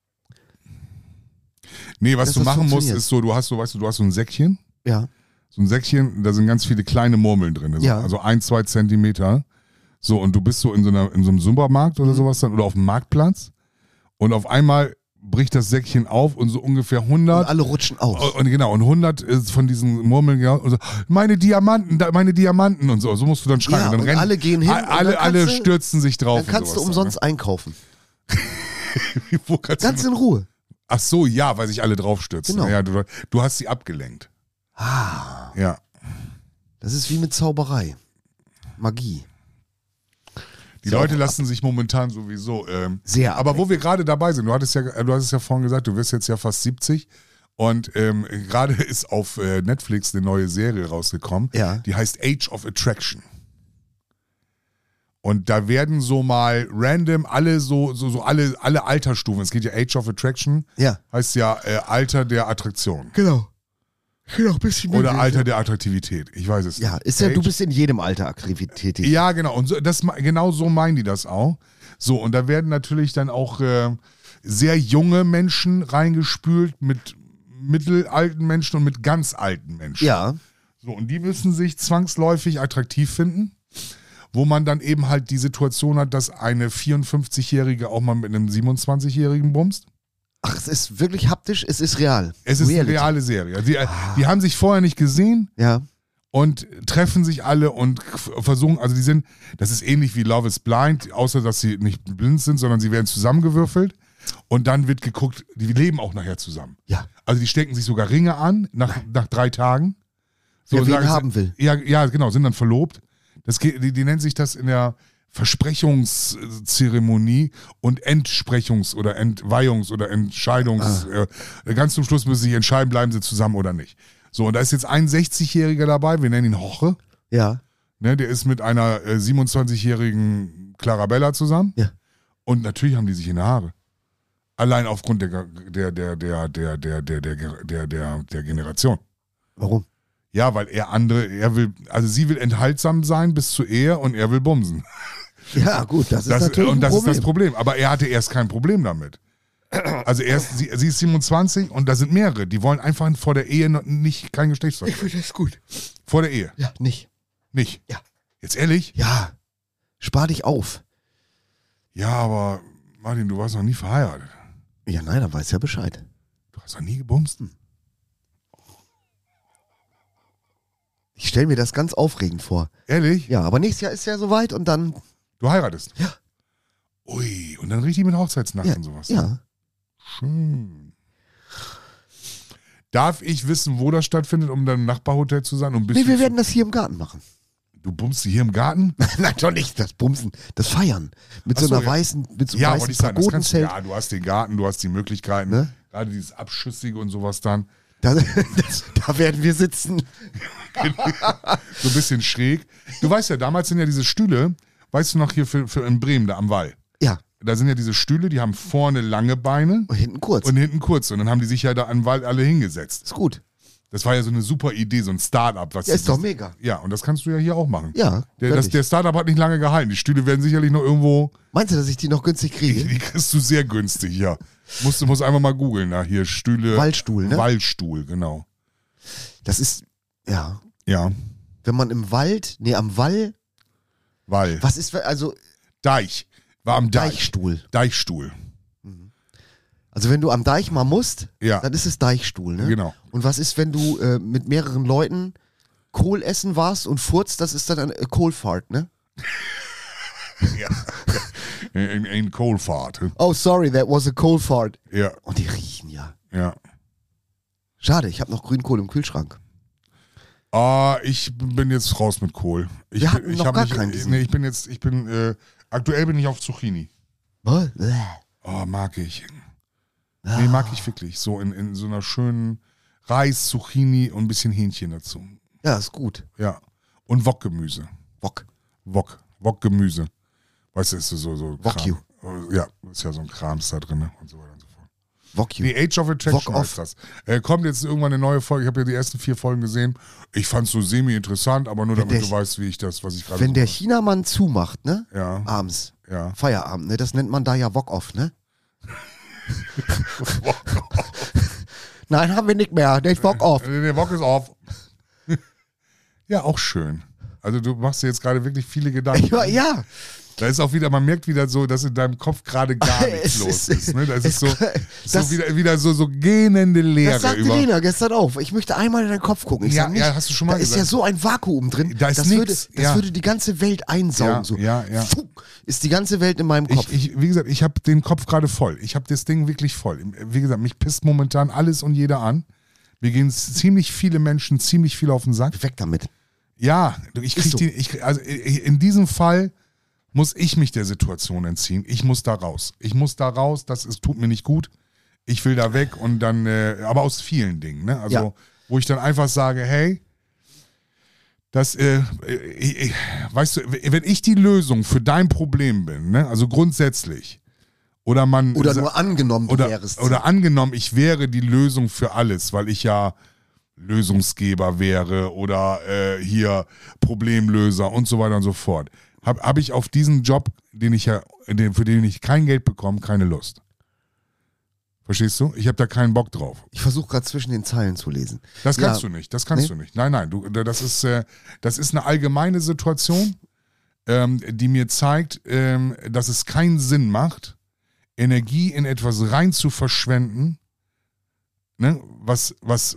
Nee, was dass du das machen musst, funktioniert. ist so, du hast so ein Säckchen. Ja, So ein Säckchen, da sind ganz viele kleine Murmeln drin. So, Ja. Also 1-2 Zentimeter. So, und du bist so in so einem Supermarkt Mhm. oder sowas dann oder auf dem Marktplatz. Und auf einmal bricht das Säckchen auf und so ungefähr 100. und alle rutschen aus. Und genau, und 100 ist von diesen Murmeln genau, und so, meine Diamanten und so. So musst du dann schreien. Ja, dann und alle gehen hin und dann Alle kannst du- stürzen sich drauf. Dann kannst du und sowas umsonst einkaufen. Dann, ne? Wo kannst Ganz du, in Ruhe. ach so, ja, weil sich alle draufstürzen. Genau. Ja, du hast sie abgelenkt. Ah, Ja. das ist wie mit Zauberei. Magie. Die Ist ja Leute auch lassen sich momentan sowieso. Sehr Aber wo wir gerade dabei sind, du hast es ja vorhin gesagt, du wirst jetzt ja fast 70 und gerade ist auf Netflix eine neue Serie rausgekommen, Ja. die heißt Age of Attraction. Und da werden so mal random alle alle Altersstufen, es geht ja Age of Attraction, Ja. heißt ja Alter der Attraktion. Genau. Genau, ein bisschen Oder Alter der Attraktivität, ich weiß es Ja, nicht. ist ja, du Age- bist in jedem Alter aktivitätig. Ja, genau. Und so, genau so meinen die das auch. So, und da werden natürlich dann auch sehr junge Menschen reingespült mit mittelalten Menschen und mit ganz alten Menschen. Ja. So, und die müssen sich zwangsläufig attraktiv finden, wo man dann eben halt die Situation hat, dass eine 54-Jährige auch mal mit einem 27-Jährigen bumst. Ach, es ist wirklich haptisch, es ist real. Es ist Reality. eine reale Serie. Die haben sich vorher nicht gesehen Ja. und treffen sich alle und versuchen, also das ist ähnlich wie Love is Blind, außer dass sie nicht blind sind, sondern sie werden zusammengewürfelt und dann wird geguckt, die leben auch nachher zusammen. Ja. Also die stecken sich sogar Ringe an nach 3 Tagen. Wer wen sagen sie- haben will. Ja, genau, sind dann verlobt. Die nennen sich das in der Versprechungszeremonie und oder Entweihungs- oder ganz zum Schluss müssen sie sich entscheiden, bleiben sie zusammen oder nicht. So, und da ist jetzt ein 60-Jähriger dabei, wir nennen ihn Hoche. Ja. Ne, der ist mit einer 27-jährigen Clarabella zusammen. Ja. Und natürlich haben die sich in der Haare. Allein aufgrund der Generation. Warum? Ja, weil sie will enthaltsam sein bis zur Ehe und er will bumsen. Ja, gut, das ist natürlich Und ein das Problem. ist das Problem. Aber er hatte erst kein Problem damit. Also sie ist 27 und da sind mehrere, die wollen einfach vor der Ehe kein Geschlechtsverkehr. Ich finde das gut. Vor der Ehe. Ja, nicht. Nicht. Ja. Jetzt ehrlich? Ja. Spar dich auf. Ja, aber Martin, du warst noch nie verheiratet. Ja, nein, er weiß ja Bescheid. Du hast noch nie gebumst. Ich stelle mir das ganz aufregend vor. Ehrlich? Ja, aber nächstes Jahr ist ja soweit und dann. Du heiratest? Ja. Ui, und dann richtig mit Hochzeitsnacht Ja, und sowas. ja. Schön. Darf ich wissen, wo das stattfindet, um dann im Nachbarhotel zu sein? Nee, wir werden das hier im Garten machen. Du bummst hier im Garten? Nein, doch nicht. Das Bumsen, das Feiern. Mit Ach so so, einer ja. weißen, mit so Ja, einem wollte weißen ich sagen, das kannst du, Pagodenzelt. ja, du hast den Garten, du hast die Möglichkeiten, Ne? gerade dieses Abschüssige und sowas dann, Da werden wir sitzen. so ein bisschen schräg. Du weißt ja, damals sind ja diese Stühle, weißt du noch hier für in Bremen, da am Wall, Ja, da sind ja diese Stühle, die haben vorne lange Beine und hinten kurz. und hinten kurze und dann haben die sich ja da am Wall alle hingesetzt. Ist gut. Das war ja so eine super Idee, so ein Start-up. Ja, ist doch mega. Ja, und das kannst du ja hier auch machen. Ja, wirklich. Der Start-up hat nicht lange gehalten. Die Stühle werden sicherlich noch irgendwo, Meinst du, dass ich die noch günstig kriege? die kriegst du sehr günstig, ja. Musst einfach mal googeln, na, hier Stühle. Waldstuhl, ne? Waldstuhl, genau. Das ist, ja, Ja, wenn man am Wall, Wall. was ist, also Deich. War am Deich. Deichstuhl. Deichstuhl. Also wenn du am Deich mal musst, Ja. dann ist es Deichstuhl, ne? Genau. Und was ist, wenn du mit mehreren Leuten Kohl essen warst und furzt, das ist dann ein Kohlfahrt, ne? Ja. In Kohlfahrt. Oh, sorry, that was a coal fart. Ja. Und die riechen ja. Ja. Schade, ich habe noch Grünkohl im Kühlschrank. Ich bin jetzt raus mit Kohl. Wir hatten noch hab gar nicht- keinen diesen. Nee, aktuell bin ich auf Zucchini. Was? Oh, mag ich. Nee, mag ich wirklich. So in so einer schönen Reis, Zucchini und ein bisschen Hähnchen dazu. Ja, ist gut. Ja. Und Wokgemüse. Wok. Wokgemüse. Weißt du, ist so Wokju. Kram. Ja, ist ja so ein Krams da drin, ne? Und so weiter und so fort. Wokju. The Age of Attraction Wok heißt das. Kommt jetzt irgendwann eine neue Folge. Ich habe ja die ersten 4 Folgen gesehen. Ich fand es so semi-interessant, aber nur damit der- du weißt, was ich gerade Wenn so der mache. Chinamann zumacht, ne? Ja. Abends. Ja. Feierabend, ne? Das nennt man da ja Wok-Off, ne? Nein, haben wir nicht mehr. Der ist Wok-Off. Der Wok ist auf. Ja, auch schön. Also du machst dir jetzt gerade wirklich viele Gedanken. Ja. Da ist auch wieder, man merkt wieder so, dass in deinem Kopf gerade gar nichts los ist. Ne? Das ist so wieder so gähnende Leere. Das sagte Lena gestern auch. Ich möchte einmal in deinen Kopf gucken. Ich Ja, sag nicht, ja, hast du schon mal da ist ja gesagt. so ein Vakuum drin. Da ist das nix, das ja. würde die ganze Welt einsaugen. Ja, so. ja. Puh, ist die ganze Welt in meinem Kopf. Wie gesagt, ich habe den Kopf gerade voll. Ich habe das Ding wirklich voll. Wie gesagt, mich pisst momentan alles und jeder an. Wir gehen ziemlich viele Menschen ziemlich viel auf den Sack. Weg damit. Ja, ich Ist krieg so. also in diesem Fall muss ich mich der Situation entziehen. Ich muss da raus. Es tut mir nicht gut. Ich will da weg und dann, aber aus vielen Dingen, ne? Also, Ja. wo ich dann einfach sage, hey, weißt du, wenn ich die Lösung für dein Problem bin, ne? Also grundsätzlich, oder Nur angenommen, du wärst. oder angenommen, ich wäre die Lösung für alles, weil ich ja Lösungsgeber wäre oder hier Problemlöser und so weiter und so fort. Hab ich auf diesen Job, für den ich kein Geld bekomme, keine Lust. Verstehst du? Ich habe da keinen Bock drauf. Ich versuche gerade zwischen den Zeilen zu lesen. Das kannst Ja. du nicht. Das kannst Nee? du nicht. Nein, das ist eine allgemeine Situation, die mir zeigt, dass es keinen Sinn macht, Energie in etwas rein zu verschwenden, ne, was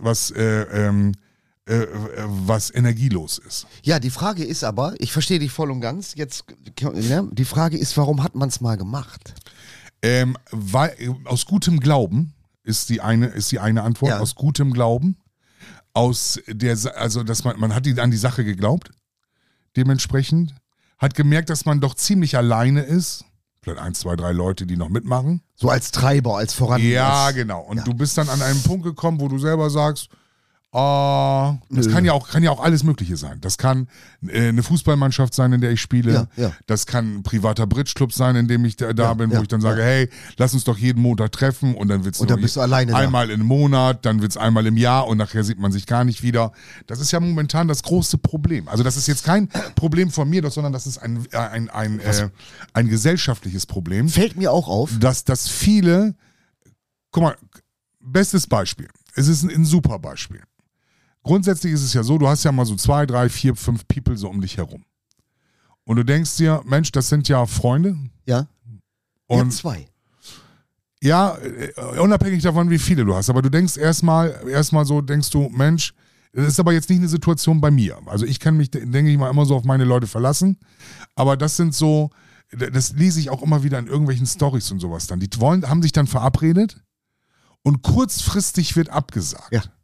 energielos ist. Ja, die Frage ist aber, ich verstehe dich voll und ganz, jetzt, ja, die Frage ist, warum hat man es mal gemacht? Weil, aus gutem Glauben ist die eine Antwort. Ja. Aus gutem Glauben. Dass man hat an die Sache geglaubt. Dementsprechend. Hat gemerkt, dass man doch ziemlich alleine ist. Vielleicht 1, 2, 3 Leute, die noch mitmachen. So als Treiber, als Voran. Ja, als, genau. Und ja. du bist dann an einen Punkt gekommen, wo du selber sagst, das Nö. kann ja auch alles Mögliche sein. Das kann eine Fußballmannschaft sein, in der ich spiele. Ja, ja. Das kann ein privater Bridge-Club sein, in dem ich da bin, wo ja, ich dann sage, hey, lass uns doch jeden Montag treffen und dann wird's Und dann bist du alleine da. einmal im Monat, dann wird's einmal im Jahr und nachher sieht man sich gar nicht wieder. Das ist ja momentan das große Problem. Also das ist jetzt kein Problem von mir, sondern das ist ein gesellschaftliches Problem. Fällt mir auch auf. Dass viele, guck mal, bestes Beispiel. Es ist ein super Beispiel. Grundsätzlich ist es ja so, du hast ja mal so 2, 3, 4, 5 People so um dich herum. Und du denkst dir, Mensch, das sind ja Freunde. Ja. Und Ja, 2. ja, unabhängig davon, wie viele du hast. Aber du denkst erstmal so, denkst du, Mensch, das ist aber jetzt nicht eine Situation bei mir. Also ich kann mich, denke ich mal, immer so auf meine Leute verlassen. Aber das sind so, das lese ich auch immer wieder in irgendwelchen Storys und sowas dann. Die haben sich dann verabredet und kurzfristig wird abgesagt. Ja.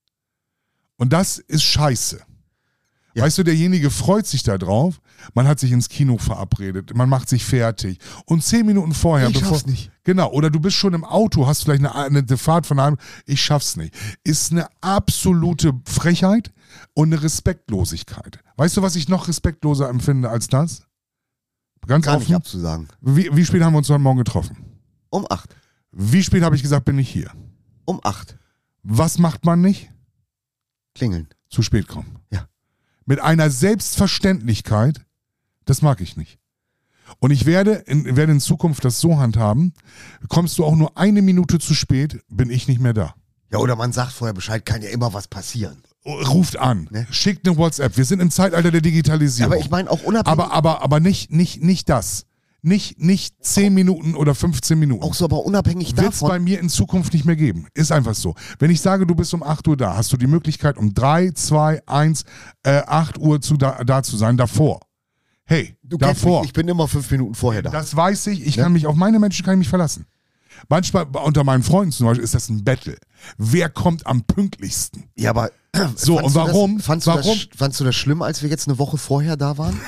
Und das ist scheiße. Ja. Weißt du, derjenige freut sich da drauf. Man hat sich ins Kino verabredet, man macht sich fertig. Und 10 Minuten vorher, Ich schaff's nicht. Genau, oder du bist schon im Auto, hast vielleicht eine Fahrt von einem, ich schaff's nicht. Ist eine absolute Frechheit und eine Respektlosigkeit. Weißt du, was ich noch respektloser empfinde als das? Ganz Gar nicht offen. abzusagen. Wie spät haben wir uns heute Morgen getroffen? Um 8. Wie spät habe ich gesagt, bin ich hier? Um 8. Was macht man nicht? Klingeln. Zu spät kommen. Ja. Mit einer Selbstverständlichkeit, das mag ich nicht. Und ich werde in Zukunft das so handhaben, kommst du auch nur 1 Minute zu spät, bin ich nicht mehr da. Ja, oder man sagt vorher Bescheid, kann ja immer was passieren. Ruft an, Ne? schickt eine WhatsApp. Wir sind im Zeitalter der Digitalisierung. Aber ich meine auch unabhängig, aber nicht das. Nicht 10 Minuten oder 15 Minuten. auch so, aber unabhängig Wird es bei davon. mir in Zukunft nicht mehr geben. Ist einfach so. Wenn ich sage, du bist um 8 Uhr da, hast du die Möglichkeit, um 3, 2, 1, 8 Uhr da zu sein, davor. hey, Du kennst davor, mich, ich bin immer 5 Minuten vorher da. das weiß ich, kann mich auf meine Menschen kann ich mich verlassen. Manchmal unter meinen Freunden zum Beispiel ist das ein Battle. Wer kommt am pünktlichsten? Ja, aber So, und warum? Fandst du das schlimm, als wir jetzt eine Woche vorher da waren?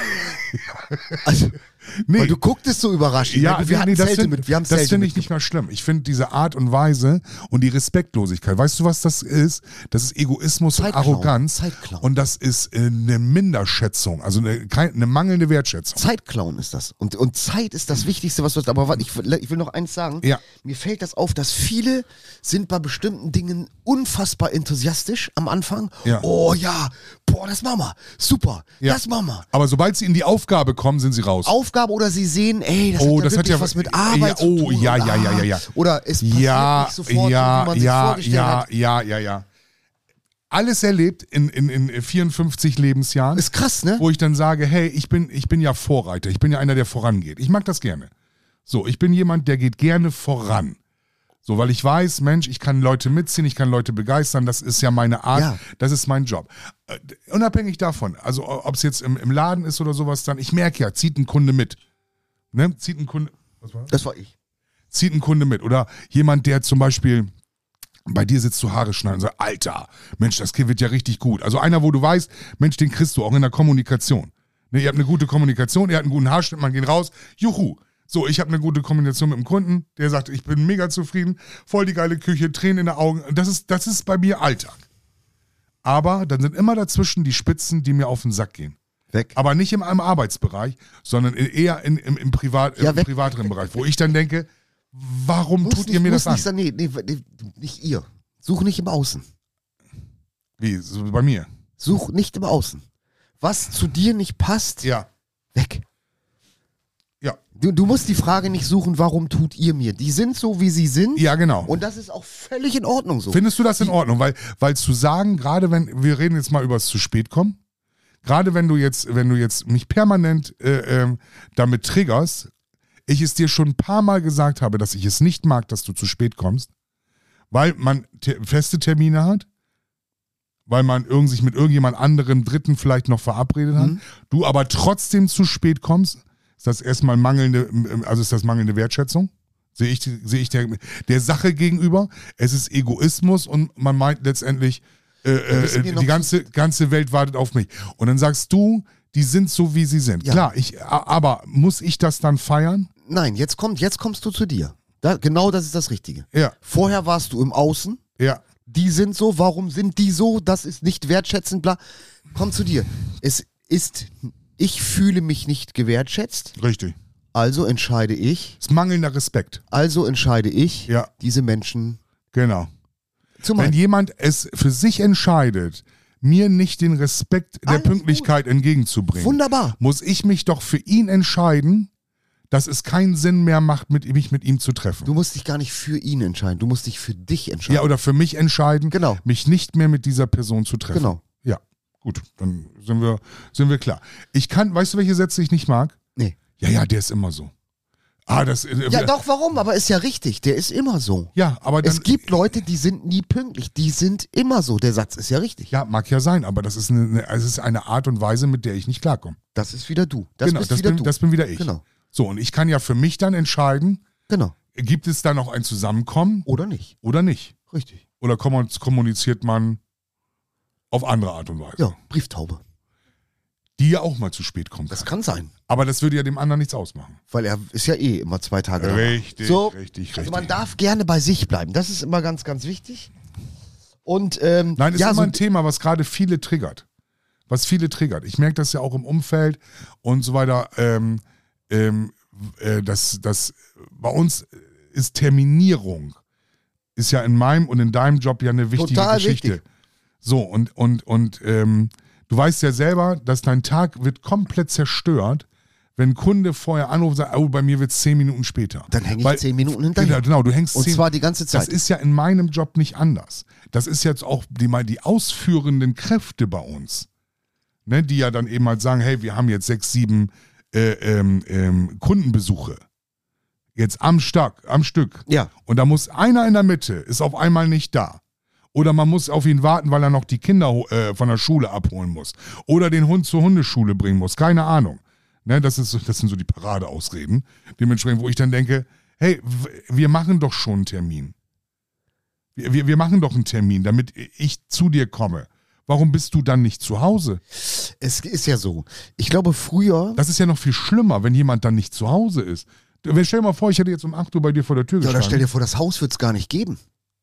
Also, Nee. weil du gucktest so überrascht. Ja, wir hatten das Zelte find- mit. Wir haben das Zelte finde ich nicht mal schlimm. Ich finde diese Art und Weise und die Respektlosigkeit, weißt du, was das ist? Das ist Egoismus und Zeitklauen. Arroganz. Zeitklauen. Und das ist eine Minderschätzung, also eine mangelnde Wertschätzung. Zeitklauen ist das. Und Zeit ist das Wichtigste, was du hast. Aber warte, ich will noch eins sagen. Ja. Mir fällt das auf, dass viele sind bei bestimmten Dingen unfassbar enthusiastisch am Anfang. Ja. Oh ja, boah, das machen wir. Super, Ja. das machen wir. Aber sobald sie in die Aufgabe kommen, sind sie raus. Aufgabe oder sie sehen, ey, das Oh, hat das ja hat wirklich ja was mit Arbeit ja, zu oh, tun. ja, oder, ja, ja, ja, ja. Oder es passiert Ja, nicht sofort, so, wie man sich vorgestellt hat. ja. Alles erlebt in 54 Lebensjahren, Ist krass, ne? wo ich dann sage, hey, ich bin ja Vorreiter, ich bin ja einer, der vorangeht. Ich mag das gerne. So, ich bin jemand, der geht gerne voran. So, weil ich weiß, Mensch, ich kann Leute mitziehen, ich kann Leute begeistern, das ist ja meine Art, Ja. das ist mein Job. Unabhängig davon, also ob es jetzt im Laden ist oder sowas, dann, ich merke ja, zieht ein Kunde mit. Ne? Zieht ein Kunde, was war das? Das war ich. Zieht ein Kunde mit. Oder jemand, der zum Beispiel bei dir sitzt, zu Haare schneiden und sagt, Alter, Mensch, das Kind wird ja richtig gut. Also einer, wo du weißt, Mensch, den kriegst du auch in der Kommunikation. Ne, ihr habt eine gute Kommunikation, er hat einen guten Haarschnitt, man geht raus, juhu. So, ich habe eine gute Kommunikation mit dem Kunden, der sagt, ich bin mega zufrieden, voll die geile Küche, Tränen in den Augen. Das ist bei mir Alltag. Aber dann sind immer dazwischen die Spitzen, die mir auf den Sack gehen. Weg. Aber nicht im Arbeitsbereich, sondern eher im privateren Bereich, wo ich dann denke, warum tut ihr mir das an? Nee, nicht ihr. Such nicht im Außen. Wie, so bei mir? Such nicht im Außen. Was zu dir nicht passt, Ja, weg. ja, Du musst die Frage nicht suchen, warum tut ihr mir? Die sind so, wie sie sind. ja, genau. Und das ist auch völlig in Ordnung so. Findest du das in Ordnung? Weil zu sagen, gerade wenn, wir reden jetzt mal über das zu spät kommen, gerade wenn du jetzt mich permanent damit triggerst, ich es dir schon ein paar Mal gesagt habe, dass ich es nicht mag, dass du zu spät kommst, weil man feste Termine hat, weil man sich mit irgendjemand anderem Dritten vielleicht noch verabredet hat, du aber trotzdem zu spät kommst, ist das erstmal mangelnde Wertschätzung? Sehe ich der Sache gegenüber. Es ist Egoismus und man meint letztendlich, die ganze Welt wartet auf mich. Und dann sagst du, die sind so, wie sie sind. Ja. Klar, aber muss ich das dann feiern? Nein, jetzt kommst du zu dir. Genau das ist das Richtige. Ja, Vorher warst du im Außen. ja, Die sind so, warum sind die so? Das ist nicht wertschätzend, bla. Komm zu dir. Ich fühle mich nicht gewertschätzt, richtig. also entscheide ich, Es ist mangelnder Respekt. Ja. diese Menschen Genau. zu Wenn meinen. jemand es für sich entscheidet, mir nicht den Respekt der Alles Pünktlichkeit entgegenzubringen, Wunderbar. muss ich mich doch für ihn entscheiden, dass es keinen Sinn mehr macht, mich mit ihm zu treffen. Du musst dich gar nicht für ihn entscheiden, du musst dich für dich entscheiden. Ja, oder für mich entscheiden, Genau. mich nicht mehr mit dieser Person zu treffen. Genau. Ja, gut, dann sind wir klar. Weißt du, welche Sätze ich nicht mag? Nee. Ja, der ist immer so. Ja, doch, warum? Aber ist ja richtig, der ist immer so. Ja, aber dann, Es gibt Leute, die sind nie pünktlich, die sind immer so. Der Satz ist ja richtig. ja, mag ja sein, aber das ist es ist eine Art und Weise, mit der ich nicht klarkomme. Das ist wieder du. Genau, das bin wieder ich. Genau. So, und ich kann ja für mich dann entscheiden, Genau. gibt es da noch ein Zusammenkommen Oder nicht. oder nicht? Richtig. Oder kommuniziert man auf andere Art und Weise, Ja, Brieftaube. die ja auch mal zu spät kommt. Das kann sein. Aber das würde ja dem anderen nichts ausmachen. Weil er ist ja eh immer 2 Tage da. Richtig, So, richtig. Also man darf gerne bei sich bleiben. Das ist immer ganz, ganz wichtig. Und Nein, ist ja, immer so, ein Thema, was gerade viele triggert. Ich merke das ja auch im Umfeld und so weiter. Das bei uns ist Terminierung, ist ja in meinem und in deinem Job ja eine wichtige Total Geschichte. wichtig. So, und du weißt ja selber, dass dein Tag wird komplett zerstört, wenn ein Kunde vorher anruft und sagt, oh, bei mir wird es 10 Minuten später. dann hänge ich 10 Minuten hinterher. Genau, du hängst Und 10 zwar die ganze Das Zeit. ist ja in meinem Job nicht anders. Das ist jetzt auch die ausführenden Kräfte bei uns, ne, die ja dann eben halt sagen, hey, wir haben jetzt 6, 7 Kundenbesuche. Jetzt am Stück. Ja. Und da muss einer in der Mitte, ist auf einmal nicht da. Oder man muss auf ihn warten, weil er noch die Kinder von der Schule abholen muss. Oder den Hund zur Hundeschule bringen muss. Keine Ahnung. Ne, das sind so die Paradeausreden. Dementsprechend, wo ich dann denke, hey, wir machen doch schon einen Termin. Wir machen doch einen Termin, damit ich zu dir komme. Warum bist du dann nicht zu Hause? Es ist ja so. Ich glaube, früher. Das ist ja noch viel schlimmer, wenn jemand dann nicht zu Hause ist. Stell dir mal vor, ich hätte jetzt um 8 Uhr bei dir vor der Tür Ja, oder gestanden. stell dir vor, das Haus wird es gar nicht geben.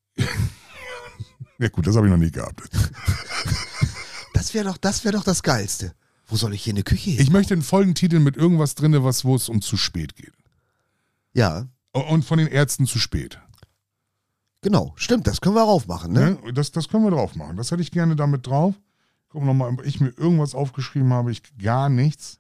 Ja gut, das habe ich noch nie gehabt. Das wäre doch das Geilste. Wo soll ich hier eine Küche hin? Ich möchte einen Folgentitel mit irgendwas drin, wo es um zu spät geht. Ja, Und von den Ärzten zu spät. genau. Stimmt, das können wir raufmachen, ne? Ne? Das können wir drauf machen. Das hätte ich gerne damit drauf. Guck nochmal, ob ich mir irgendwas aufgeschrieben habe. Gar nichts.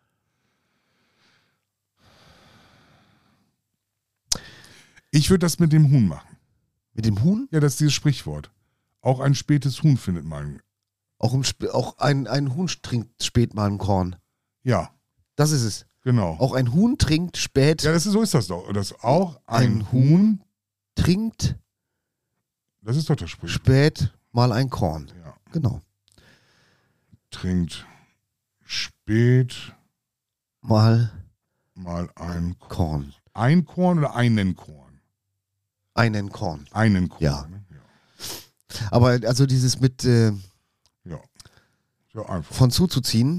Ich würde das mit dem Huhn machen. Mit dem Huhn? Ja, das ist dieses Sprichwort. Auch ein spätes Huhn findet man. Auch ein Huhn trinkt spät mal ein Korn. Ja, Das ist es. genau. Auch ein Huhn trinkt spät, Ja, so ist das doch. Auch ein Huhn, trinkt das ist doch das Sprichwort. spät mal ein Korn. Ja. Genau. Trinkt spät Mal mal ein Korn. Ein Korn oder einen Korn? Einen Korn. Einen Korn. Ja. Ne? Aber also dieses mit Ja. Ja, einfach. von zuzuziehen,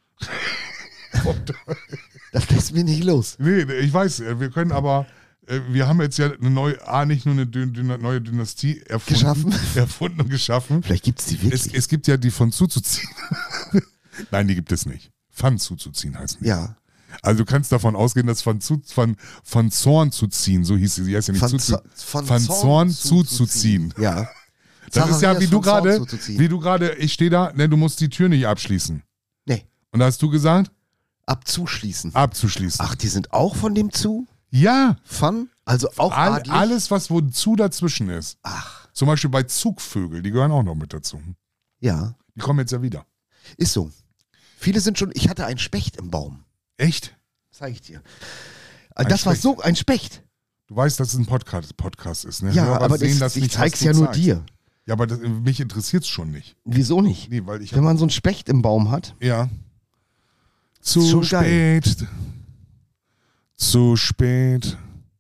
das lässt mich nicht los. Nee, ich weiß, wir können aber, wir haben jetzt ja eine neue, nicht nur eine neue Dynastie erfunden und geschaffen. Vielleicht gibt es die wirklich. Es gibt ja die von zuzuziehen. Nein, die gibt es nicht. Von zuzuziehen heißt nicht. Ja. Also du kannst davon ausgehen, dass von Zorn zu ziehen, so hieß sie heißt ja nicht von Zorn zuzuziehen. Ja. Das ist ja, Zacharias wie du von Zorn gerade, zuzuziehen. ich stehe da, ne, du musst die Tür nicht abschließen. Nee, Und da hast du gesagt, abzuschließen. abzuschließen. Ach, die sind auch von dem zu? Ja, Von? Also auch adlig? alles, was wo zu dazwischen ist. Ach, Zum Beispiel bei Zugvögel, die gehören auch noch mit dazu. ja. Die kommen jetzt ja wieder. Ist so. Viele sind schon, ich hatte einen Specht im Baum. Echt? Zeig ich dir. Ein Das war Specht. so, ein Specht. Du weißt, dass es ein Podcast ist, ne? Ja, Hörer aber sehen ich nicht, zeig's was du ja nur zeigst. dir. Ja, aber mich interessiert es schon nicht. Wieso nicht? Nee, weil ich Wenn man so einen Specht im Baum hat. ja. ist Zu schon geil. spät. Zu spät.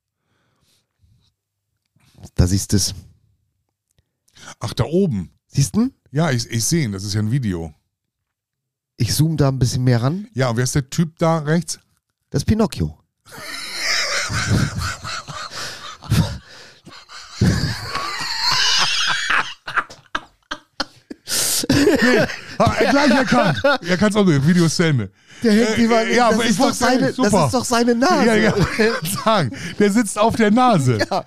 Da siehst du es. Ach, da oben. Siehst du? Ja, ich sehe ihn, das ist ja ein Video. Ich zoome da ein bisschen mehr ran. Ja, und wer ist der Typ da rechts? Das ist Pinocchio. Gleich erkannt. Er kann es auch nicht. Video ist zu Ende. Der hängt über, ja, das, aber ist ich doch wollte sagen, seine, das super. ist doch seine Nase. Ja, ja. Sagen, der sitzt auf der Nase. Ja.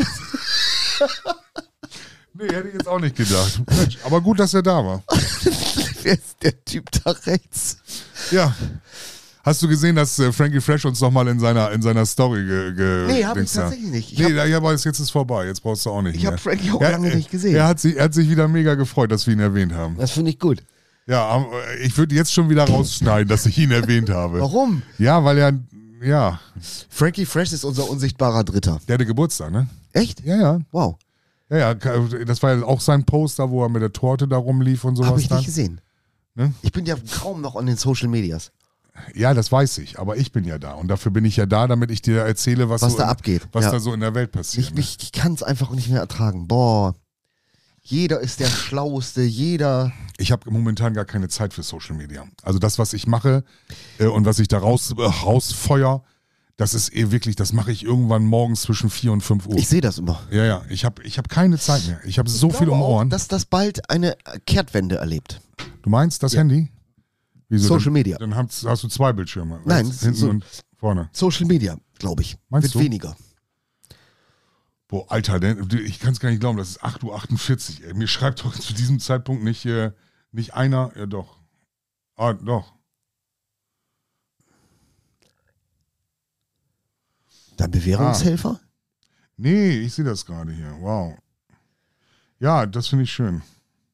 Nee, hätte ich jetzt auch nicht gedacht. Mensch, aber gut, dass er da war. Wer ist der Typ da rechts? Ja. Hast du gesehen, dass Frankie Fresh uns nochmal in seiner Story Nee, hab ich dingst hat? tatsächlich nicht. Ja, aber jetzt ist es vorbei. Jetzt brauchst du auch nicht Ich mehr. habe Frankie auch lange nicht gesehen. Er hat sich wieder mega gefreut, dass wir ihn erwähnt haben. Das finde ich gut. Ja, ich würde jetzt schon wieder rausschneiden, dass ich ihn erwähnt habe. Warum? Ja, weil er, ja, Frankie Fresh ist unser unsichtbarer Dritter. der hatte Geburtstag, ne? Echt? Ja, ja. Wow. Ja, das war ja auch sein Poster, wo er mit der Torte da rumlief und sowas. Habe ich dann. nicht gesehen. Ne? Ich bin ja kaum noch an den Social Medias. Ja, das weiß ich, aber ich bin ja da und dafür bin ich ja da, damit ich dir erzähle, was da abgeht. Was Ja. da so in der Welt passiert. Ich kann es einfach nicht mehr ertragen. Boah. Jeder ist der Schlauste, jeder. Ich habe momentan gar keine Zeit für Social Media. Also das, was ich mache und was ich da rausfeuer, das ist wirklich, das mache ich irgendwann morgens zwischen 4 und 5 Uhr. Ich sehe das immer. Ja, ich hab keine Zeit mehr. Ich habe so Ich viel um glaube Ohren. auch, dass das bald eine Kehrtwende erlebt. Du meinst das Handy? Wieso? Social Media. Dann hast du 2 Bildschirme. Nein, rechts, hinten so- und vorne. Social Media, glaube ich. Meinst Wird du? weniger. Boah, Alter, ich kann es gar nicht glauben, das ist 8:48 Uhr. Ey. Mir schreibt doch zu diesem Zeitpunkt nicht einer, ja doch. Ah, doch. Dein Bewährungshelfer? Nee, ich sehe das gerade hier. Wow. Ja, das finde ich schön.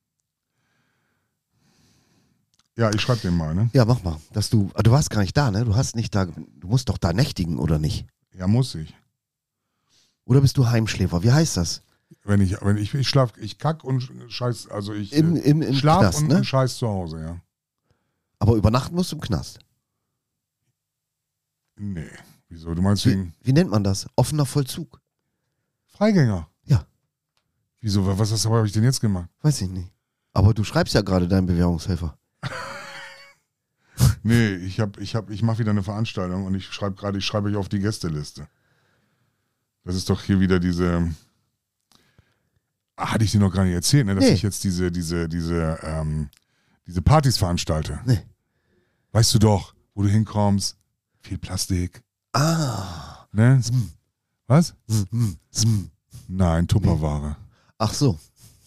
Ja, ich schreibe den mal, ne? Ja, mach mal. Du warst gar nicht da, ne? Du musst doch da nächtigen, oder nicht? Ja, muss ich. Oder bist du Heimschläfer? Wie heißt das? Wenn ich schlaf, ich kack und scheiß, also ich Im schlaf Knast, und ne? scheiß zu Hause, ja. Aber übernachten musst du im Knast. Nee. Wieso? Du meinst wegen Wie nennt man das? Offener Vollzug. Freigänger? Ja. Wieso? Was habe ich denn jetzt gemacht? Weiß ich nicht. Aber du schreibst ja gerade deinen Bewährungshelfer. Nee, ich mache wieder eine Veranstaltung und ich schreibe euch auf die Gästeliste. Das ist doch hier wieder diese. Hatte ich dir noch gar nicht erzählt, ne, dass ich jetzt diese Partys veranstalte. Nee. Weißt du doch, wo du hinkommst, viel Plastik. Ne? Was? Nein, Tupperware. Ach so.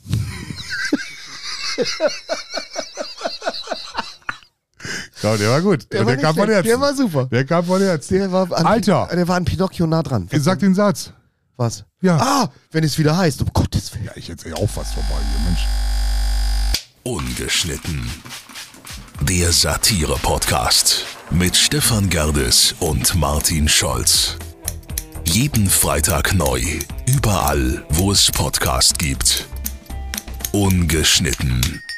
Ja, der war gut. Der kam von Herzen. Der war super. Der kam von Herzen. Der war an Pinocchio nah dran. Sag den Satz. Was? Ja. Wenn es wieder heißt, um Gottes Willen. Ja, ich erzähle auch was vorbei hier, Mensch. Ungeschnitten. Der Satire-Podcast mit Stefan Gerdes und Martin Scholz. Jeden Freitag neu, überall, wo es Podcast gibt. Ungeschnitten.